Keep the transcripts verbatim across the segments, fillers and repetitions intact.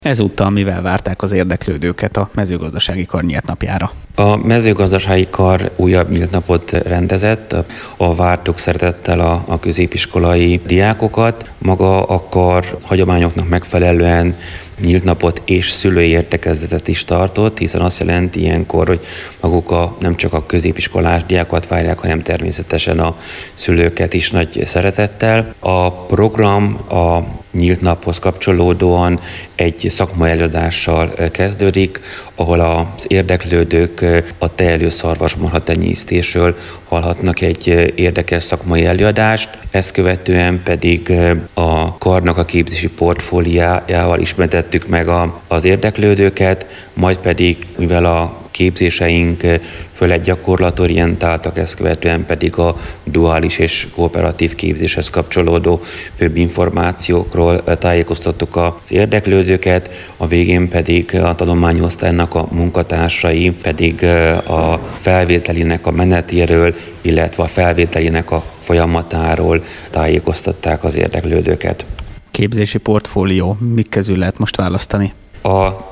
Ezúttal mivel várták az érdeklődőket a mezőgazdasági kar nyílt napjára? A mezőgazdasági kar újabb nyílt napot rendezett, a vártuk szeretettel a, a középiskolai diákokat. Maga a kar hagyományoknak megfelelően nyílt napot és szülői értekezletet is tartott, hiszen azt jelenti ilyenkor, hogy maguk a, nem csak a középiskolás diákokat várják, hanem természetesen a szülőket is nagy szeretettel. A program a nyílt naphoz kapcsolódóan egy szakmai előadással kezdődik, ahol az érdeklődők a tejelő szarvasmarha tenyésztésről hallhatnak egy érdekes szakmai előadást. Ezt követően pedig a karnak a képzési portfóliójával ismertettük meg a, az érdeklődőket, majd pedig, mivel a képzéseink főleg gyakorlatorientáltak, ezt követően pedig a duális és kooperatív képzéshez kapcsolódó főbb információkról tájékoztattuk az érdeklődőket, a végén pedig a tanulmányosztálynak a munkatársai pedig a felvételinek a menetéről, illetve a felvételinek a folyamatáról tájékoztatták az érdeklődőket. Képzési portfólió, mik közül lehet most választani? A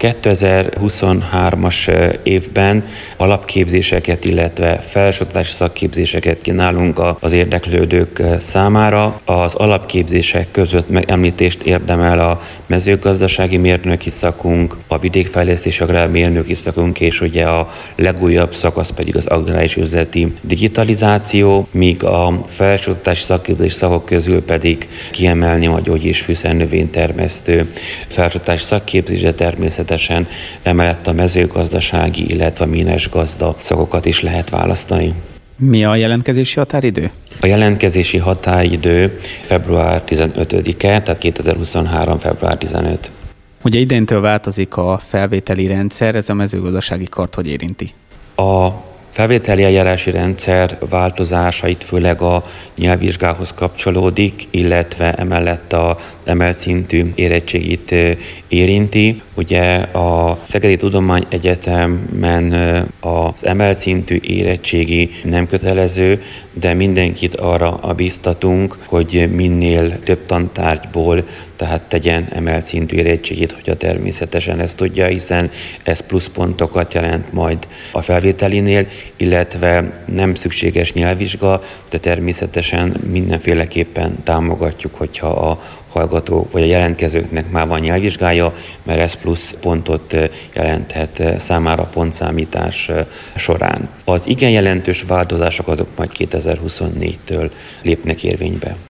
kétezer-huszonhármas évben alapképzéseket, illetve felsőoktatási szakképzéseket kínálunk az érdeklődők számára. Az alapképzések között megemlítést érdemel a mezőgazdasági mérnöki szakunk, a vidékfejlesztési agrármérnöki szakunk, és ugye a legújabb szakasz pedig az agráris üzleti digitalizáció, míg a felsőoktatási szakképzés szakok közül pedig kiemelni a gyógy- és fűszernövénytermesztő felsőoktatási szakképzésre. Természetesen emellett a mezőgazdasági, illetve a ménes gazda szakokat is lehet választani. Mi a jelentkezési határidő? A jelentkezési határidő február tizenötödike, tehát kétezer-huszonhárom. február tizenötödike. Ugye idéntől változik a felvételi rendszer, ez a mezőgazdasági kart hogy érinti? A felvételi eljárási rendszer változásait főleg a nyelvvizsgához kapcsolódik, illetve emellett a emelt szintű érettségit érinti. Ugye a Szegedi Tudományegyetemen az emelt szintű érettségi nem kötelező, de mindenkit arra biztatunk, hogy minél több tantárgyból tehát tegyen emelt szintű érettségit, hogyha természetesen ezt tudja, hiszen ez pluszpontokat jelent majd a felvételinél, illetve nem szükséges nyelvvizsga, de természetesen mindenféleképpen támogatjuk, hogyha a hallgatók vagy a jelentkezőknek már van nyelvvizsgája, mert ez plusz pontot jelenthet számára pontszámítás során. Az igen jelentős változások azok majd kétezer-huszonnégytől lépnek érvénybe.